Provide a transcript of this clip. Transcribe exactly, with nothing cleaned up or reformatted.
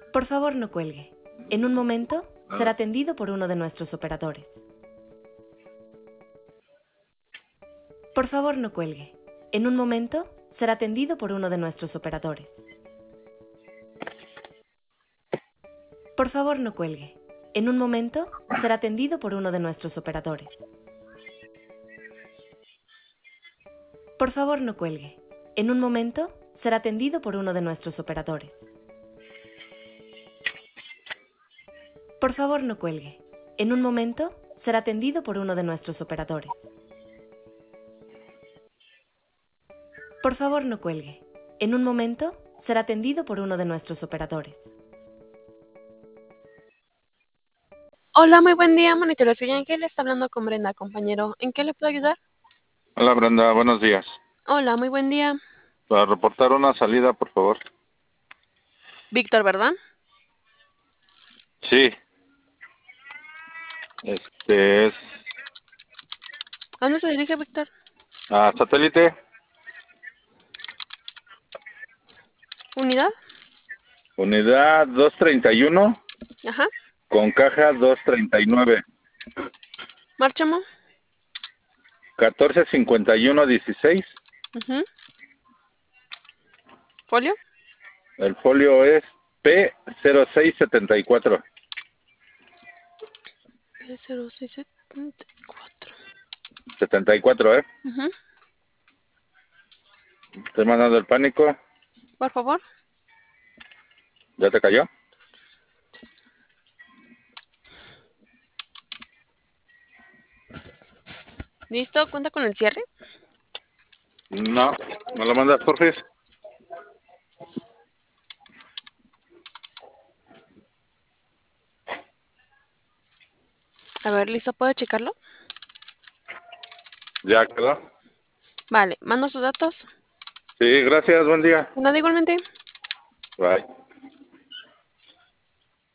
Por favor, no cuelgue. En un momento, será atendido por uno de nuestros operadores. Por favor, no cuelgue. En un momento, será atendido por uno de nuestros operadores. Por favor, no cuelgue. En un momento, será atendido por uno de nuestros operadores. Por favor, no cuelgue. En un momento, será atendido por uno de nuestros operadores. Por favor, no cuelgue. En un momento, será atendido por uno de nuestros operadores. Por favor, no cuelgue. En un momento, será atendido por uno de nuestros operadores. Hola, muy buen día, Monitoreación Ángel. Está hablando con Brenda, compañero. ¿En qué le puedo ayudar? Hola Brenda, buenos días. Hola, muy buen día. Para reportar una salida, por favor. Víctor, ¿verdad? Sí. Este es ¿A dónde se dirige, Víctor? a satélite, ¿Unidad? unidad doscientos treinta y uno Ajá. con caja doscientos treinta y nueve. Márchamo. catorce cincuenta y uno dieciséis. Uh-huh. ¿Folio? El folio es P cero seis setenta y cuatro. P cero seis setenta y cuatro. setenta y cuatro, ¿eh? Uh-huh. Estoy mandando el pánico. Por favor. ¿Ya te cayó? ¿Listo? ¿Cuenta con el cierre? No. ¿Me lo mandas, Jorge? A ver, ¿listo? ¿Puedo checarlo? ¿Ya quedó? Vale, mando sus datos. Sí, gracias, buen día. Nada, igualmente. Bye.